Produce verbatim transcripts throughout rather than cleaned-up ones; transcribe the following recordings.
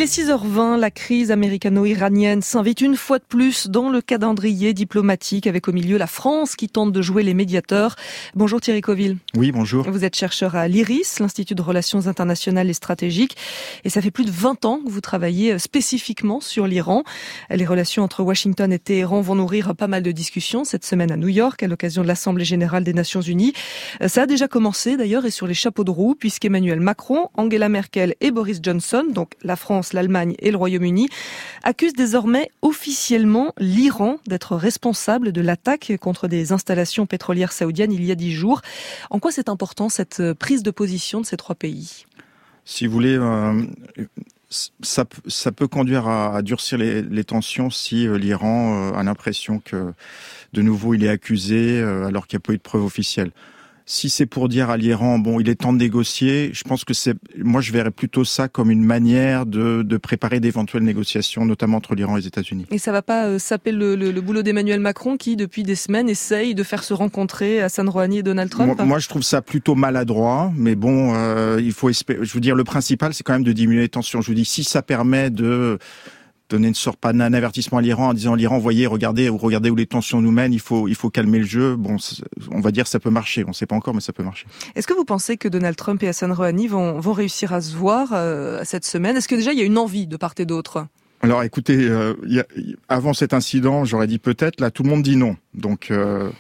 Il est six heures vingt, la crise américano-iranienne s'invite une fois de plus dans le calendrier diplomatique avec au milieu la France qui tente de jouer les médiateurs. Bonjour Thierry Coville. Oui, bonjour. Vous êtes chercheur à l'I R I S, l'Institut de Relations Internationales et Stratégiques, et ça fait plus de vingt ans que vous travaillez spécifiquement sur l'Iran. Les relations entre Washington et Téhéran vont nourrir pas mal de discussions cette semaine à New York à l'occasion de l'Assemblée générale des Nations Unies. Ça a déjà commencé d'ailleurs et sur les chapeaux de roue puisqu'Emmanuel Macron, Angela Merkel et Boris Johnson, donc la France, l'Allemagne et le Royaume-Uni, accusent désormais officiellement l'Iran d'être responsable de l'attaque contre des installations pétrolières saoudiennes il y a dix jours. En quoi c'est important cette prise de position de ces trois pays ? Si vous voulez, euh, ça, ça peut conduire à, à durcir les, les tensions si euh, l'Iran euh, a l'impression que de nouveau il est accusé euh, alors qu'il n'y a pas eu de preuves officielles. Si c'est pour dire à l'Iran, bon, il est temps de négocier, je pense que c'est, moi, je verrais plutôt ça comme une manière de, de préparer d'éventuelles négociations, notamment entre l'Iran et les États-Unis. Et ça va pas euh, saper le, le, le boulot d'Emmanuel Macron qui, depuis des semaines, essaye de faire se rencontrer Hassan Rouhani et Donald Trump? Moi, moi je trouve ça plutôt maladroit, mais bon, euh, il faut espérer. Je veux dire, le principal, c'est quand même de diminuer les tensions. Je vous dis, si ça permet de donner une sorte pas d'un avertissement à l'Iran en disant l'Iran, voyez, regardez, regardez où les tensions nous mènent, il faut, il faut calmer le jeu. Bon, on va dire ça peut marcher. On ne sait pas encore, mais ça peut marcher. Est-ce que vous pensez que Donald Trump et Hassan Rouhani vont, vont réussir à se voir euh, cette semaine? Est-ce que déjà il y a une envie de part et d'autre? Alors, écoutez, euh, y a, avant cet incident, j'aurais dit peut-être. Là, tout le monde dit non. Donc, euh,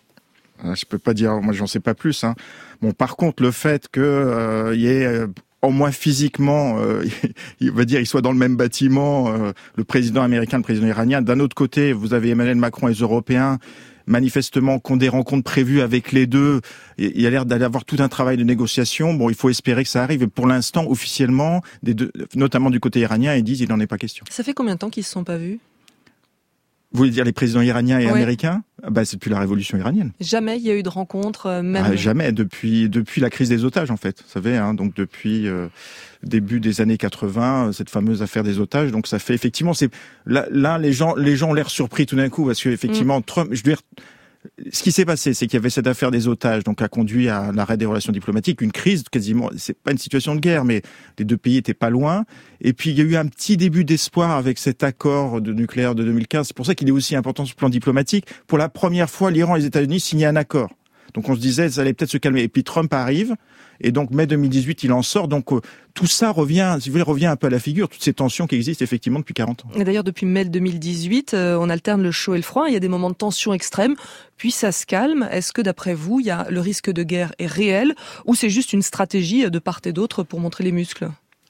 je peux pas dire. Moi, j'en sais pas plus. Hein. Bon, par contre, le fait que euh, y ait euh, au moins physiquement, euh, il va dire, ils soient dans le même bâtiment, euh, le président américain, le président iranien. D'un autre côté, vous avez Emmanuel Macron et les Européens, manifestement, qui ont des rencontres prévues avec les deux. Il y a l'air d'aller avoir tout un travail de négociation. Bon, il faut espérer que ça arrive. Et pour l'instant, officiellement, des deux, notamment du côté iranien, ils disent qu'il n'en est pas question. Ça fait combien de temps qu'ils se sont pas vus? Vous voulez dire les présidents iraniens et ouais. américains? Bah, c'est depuis la révolution iranienne. Jamais il y a eu de rencontre, même. Ah, jamais, depuis depuis la crise des otages en fait. Vous savez, hein, donc depuis euh, début des années quatre-vingts, cette fameuse affaire des otages. Donc ça fait effectivement, c'est là, là les gens les gens ont l'air surpris tout d'un coup parce que effectivement, mmh. Trump, je veux dire. Ce qui s'est passé, c'est qu'il y avait cette affaire des otages, donc a conduit à l'arrêt des relations diplomatiques, une crise quasiment. C'est pas une situation de guerre, mais les deux pays étaient pas loin. Et puis il y a eu un petit début d'espoir avec cet accord de nucléaire de deux mille quinze. C'est pour ça qu'il est aussi important sur le plan diplomatique. Pour la première fois, l'Iran et les États-Unis signaient un accord. Donc on se disait, ça allait peut-être se calmer. Et puis Trump arrive, et donc mai deux mille dix-huit, il en sort. Donc euh, tout ça revient, si vous voulez, revient un peu à la figure, toutes ces tensions qui existent effectivement depuis quarante ans. Et d'ailleurs, depuis mai deux mille dix-huit, euh, on alterne le chaud et le froid. Il y a des moments de tension extrême, puis ça se calme. Est-ce que d'après vous, il y a le risque de guerre est réel, ou c'est juste une stratégie de part et d'autre pour montrer les muscles?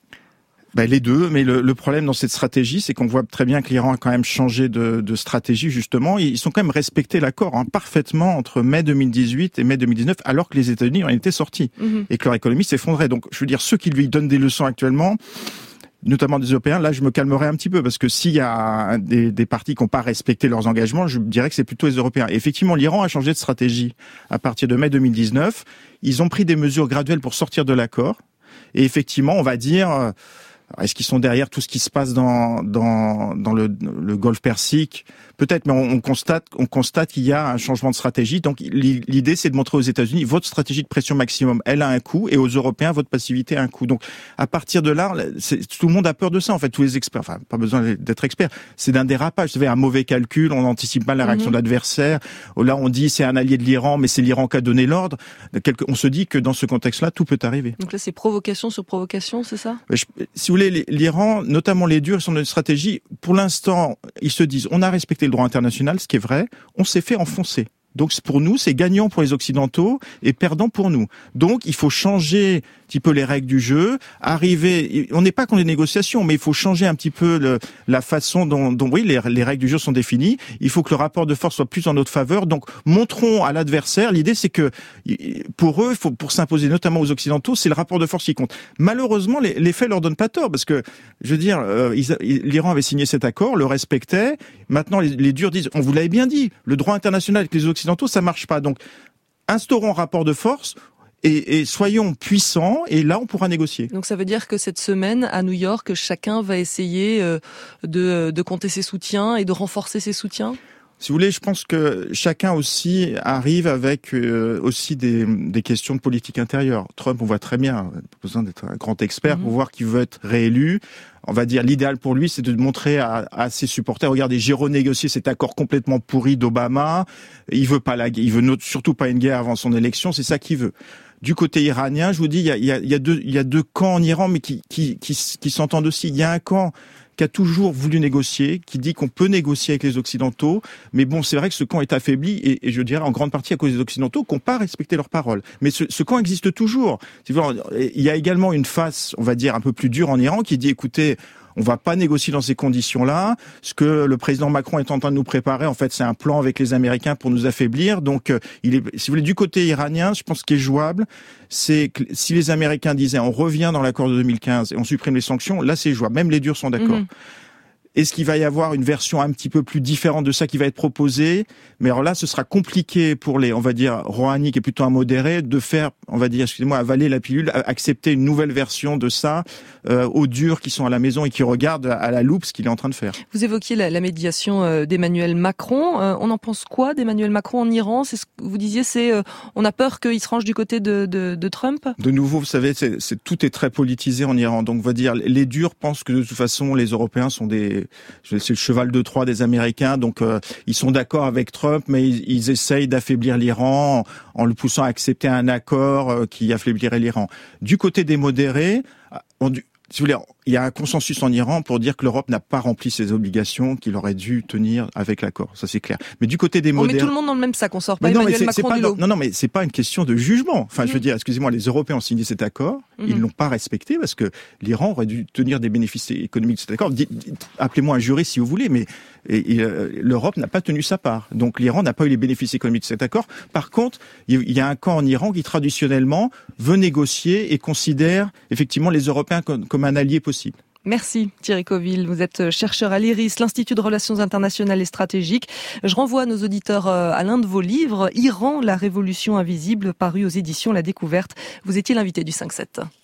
Ben, les deux, mais le, le problème dans cette stratégie, c'est qu'on voit très bien que l'Iran a quand même changé de, de stratégie, justement. Ils sont quand même respecté l'accord hein, parfaitement entre mai deux mille dix-huit et mai deux mille dix-neuf, alors que les États-Unis en étaient sortis mmh. et que leur économie s'effondrait. Donc, je veux dire, ceux qui lui donnent des leçons actuellement, notamment des Européens, là, je me calmerai un petit peu, parce que s'il y a des, des partis qui n'ont pas respecté leurs engagements, je dirais que c'est plutôt les Européens. Et effectivement, l'Iran a changé de stratégie à partir de mai deux mille dix-neuf. Ils ont pris des mesures graduelles pour sortir de l'accord. Et effectivement, on va dire... Est-ce qu'ils sont derrière tout ce qui se passe dans dans dans le, le Golfe Persique? Peut-être, mais on, on constate on constate qu'il y a un changement de stratégie. Donc l'idée, c'est de montrer aux États-Unis votre stratégie de pression maximum, elle a un coût, et aux Européens, votre passivité a un coût. Donc à partir de là, c'est, tout le monde a peur de ça. En fait, tous les experts, enfin pas besoin d'être expert, c'est d'un dérapage. Vous savez, un mauvais calcul, on n'anticipe pas la réaction mm-hmm. de l'adversaire. Là, on dit c'est un allié de l'Iran, mais c'est l'Iran qui a donné l'ordre. On se dit que dans ce contexte-là, tout peut arriver. Donc là, c'est provocation sur provocation, c'est ça? Je, si vous voulez, l'Iran, notamment les durs, sont dans une stratégie. Pour l'instant, ils se disent, on a respecté le droit international, ce qui est vrai. On s'est fait enfoncer. Donc pour nous, c'est gagnant pour les Occidentaux et perdant pour nous. Donc il faut changer un petit peu les règles du jeu, arriver. On n'est pas contre les négociations, mais il faut changer un petit peu le, la façon dont, dont oui, les, les règles du jeu sont définies. Il faut que le rapport de force soit plus en notre faveur. Donc montrons à l'adversaire. L'idée, c'est que pour eux, il faut, pour s'imposer, notamment aux Occidentaux, c'est le rapport de force qui compte. Malheureusement, les, les faits leur donnent pas tort, parce que je veux dire, euh, ils, l'Iran avait signé cet accord, le respectait. Maintenant, les, les durs disent, on vous l'avait bien dit, le droit international avec les Occidentaux, ça marche pas. Donc, instaurons un rapport de force. Et, et soyons puissants, et là on pourra négocier. Donc ça veut dire que cette semaine à New York, chacun va essayer de, de compter ses soutiens et de renforcer ses soutiens? Si vous voulez, je pense que chacun aussi arrive avec euh, aussi des, des questions de politique intérieure. Trump, on voit très bien, pas besoin d'être un grand expert mmh. pour voir qu'il veut être réélu. On va dire, l'idéal pour lui, c'est de montrer à, à ses supporters, regardez, j'ai renégocié cet accord complètement pourri d'Obama. Il veut pas la, il veut surtout pas une guerre avant son élection. C'est ça qu'il veut. Du côté iranien, je vous dis, il y a, il y a, il y a deux, il y a deux camps en Iran, mais qui, qui, qui, qui s'entendent aussi. Il y a un camp qui a toujours voulu négocier, qui dit qu'on peut négocier avec les Occidentaux, mais bon, c'est vrai que ce camp est affaibli, et, et je dirais en grande partie à cause des Occidentaux qui n'ont pas respecté leurs paroles. Mais ce, ce camp existe toujours. Il y a également une face, on va dire, un peu plus dure en Iran, qui dit, écoutez, on va pas négocier dans ces conditions-là. Ce que le président Macron est en train de nous préparer, en fait, c'est un plan avec les Américains pour nous affaiblir. Donc, il est, si vous voulez, du côté iranien, je pense ce qui est jouable, c'est que si les Américains disaient on revient dans l'accord de deux mille quinze et on supprime les sanctions, là c'est jouable. Même les durs sont d'accord. Mmh. Est-ce qu'il va y avoir une version un petit peu plus différente de ça qui va être proposée? Mais alors là, ce sera compliqué pour les, on va dire, Rouhani, qui est plutôt un modéré, de faire, on va dire, excusez-moi, avaler la pilule, accepter une nouvelle version de ça euh, aux durs qui sont à la maison et qui regardent à la loupe ce qu'il est en train de faire. Vous évoquiez la, la médiation euh, d'Emmanuel Macron. Euh, on en pense quoi d'Emmanuel Macron en Iran? C'est ce que vous disiez, c'est euh, on a peur qu'il se range du côté de, de, de Trump? De nouveau, vous savez, c'est, c'est, tout est très politisé en Iran. Donc, on va dire, les durs pensent que de toute façon, les Européens sont des c'est le cheval de Troie des Américains, donc euh, ils sont d'accord avec Trump, mais ils, ils essayent d'affaiblir l'Iran en, en le poussant à accepter un accord euh, qui affaiblirait l'Iran. Du côté des modérés, on, si vous voulez, il y a un consensus en Iran pour dire que l'Europe n'a pas rempli ses obligations qu'il aurait dû tenir avec l'accord. Ça, c'est clair. Mais du côté des modérés... On met tout le monde dans le même sac, on sort pas mais Emmanuel non, mais Macron pas du lot. Non, non, mais c'est pas une question de jugement. Enfin, mmh. je veux dire, excusez-moi, les Européens ont signé cet accord, mmh. ils l'ont pas respecté parce que l'Iran aurait dû tenir des bénéfices économiques de cet accord. Dites, dites, appelez-moi un juriste si vous voulez, mais et, et, euh, l'Europe n'a pas tenu sa part. Donc l'Iran n'a pas eu les bénéfices économiques de cet accord. Par contre, il y a un camp en Iran qui traditionnellement veut négocier et considère effectivement les Européens comme, comme un allié possible. Merci Thierry Coville, vous êtes chercheur à l'I R I S, l'Institut de Relations Internationales et Stratégiques. Je renvoie nos auditeurs à l'un de vos livres, Iran, la révolution invisible, paru aux éditions La Découverte. Vous étiez l'invité du cinq sept.